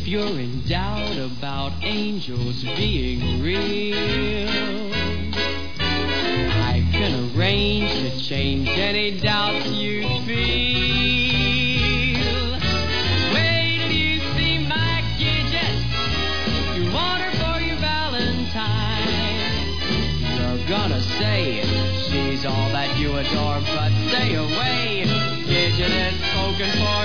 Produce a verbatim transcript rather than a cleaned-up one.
you're in doubt about angels being real, I can arrange to change any doubts you feel. Wait till you see my Gidget, you want her for your Valentine. You're gonna say she's all that you adore, but stay away. Gidget is spoken for